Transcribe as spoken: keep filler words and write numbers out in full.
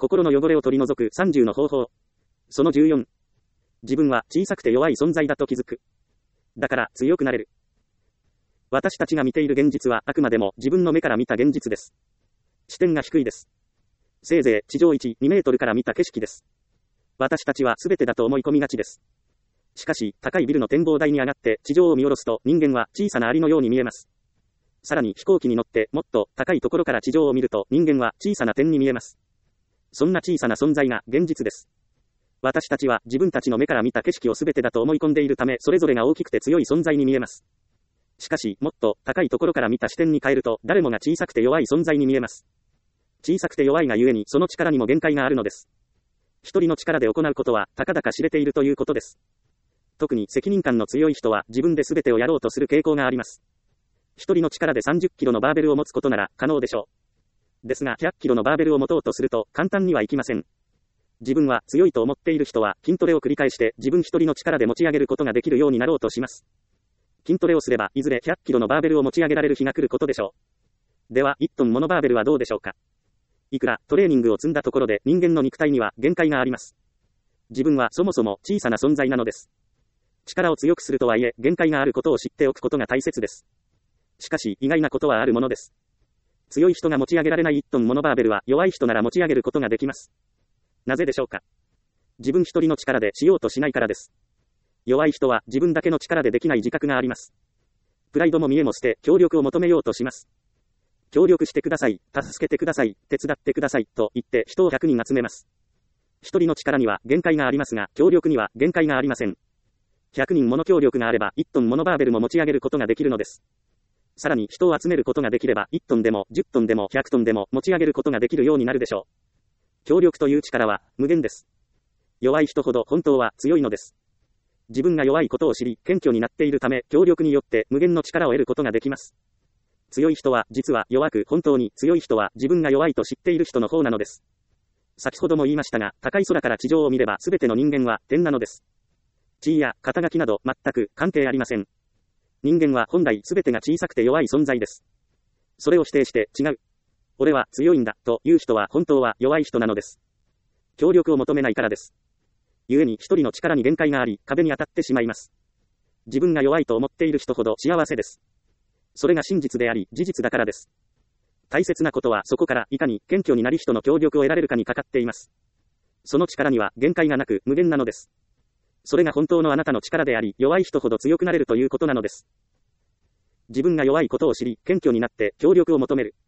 心の汚れを取り除くさんじゅうの方法。そのじゅうよん。自分は小さくて弱い存在だと気づく。だから強くなれる。私たちが見ている現実はあくまでも自分の目から見た現実です。視点が低いです。せいぜい地上いち、にメートルから見た景色です。私たちは全てだと思い込みがちです。しかし、高いビルの展望台に上がって地上を見下ろすと人間は小さなアリのように見えます。さらに飛行機に乗ってもっと高いところから地上を見ると人間は小さな点に見えます。そんな小さな存在が現実です。私たちは自分たちの目から見た景色を全てだと思い込んでいるためそれぞれが大きくて強い存在に見えます。しかし、もっと高いところから見た視点に変えると誰もが小さくて弱い存在に見えます。小さくて弱いがゆえにその力にも限界があるのです。一人の力で行うことはたかだか知れているということです。特に責任感の強い人は自分で全てをやろうとする傾向があります。一人の力でさんじゅっキロのバーベルを持つことなら可能でしょう。ですがひゃっキロのバーベルを持とうとすると簡単にはいきません。自分は強いと思っている人は筋トレを繰り返して自分一人の力で持ち上げることができるようになろうとします。筋トレをすればいずれひゃっキロのバーベルを持ち上げられる日が来ることでしょう。ではいちトンものバーベルはどうでしょうか。いくらトレーニングを積んだところで人間の肉体には限界があります。自分はそもそも小さな存在なのです。力を強くするとはいえ限界があることを知っておくことが大切です。しかし意外なことはあるものです。強い人が持ち上げられないいちトンものバーベルは弱い人なら持ち上げることができます。なぜでしょうか。自分一人の力でしようとしないからです。弱い人は自分だけの力でできない自覚があります。プライドも見栄も捨て協力を求めようとします。協力してください、助けてください、手伝ってくださいと言って人をひゃくにん集めます。一人の力には限界がありますが協力には限界がありません。ひゃくにんもの協力があればいちトンものバーベルも持ち上げることができるのです。さらに人を集めることができればいちトンでもじゅっトンでもひゃくトンでも持ち上げることができるようになるでしょう。協力という力は無限です。弱い人ほど本当は強いのです。自分が弱いことを知り謙虚になっているため協力によって無限の力を得ることができます。強い人は実は弱く本当に強い人は自分が弱いと知っている人の方なのです。先ほども言いましたが高い空から地上を見れば全ての人間は点なのです。地位や肩書きなど全く関係ありません。人間は本来全てが小さくて弱い存在です。それを否定して違う。俺は強いんだという人は本当は弱い人なのです。協力を求めないからです。故に一人の力に限界があり壁に当たってしまいます。自分が弱いと思っている人ほど幸せです。それが真実であり事実だからです。大切なことはそこからいかに謙虚になり人の協力を得られるかにかかっています。その力には限界がなく無限なのです。それが本当のあなたの力であり弱い人ほど強くなれるということなのです。自分が弱いことを知り謙虚になって協力を求める。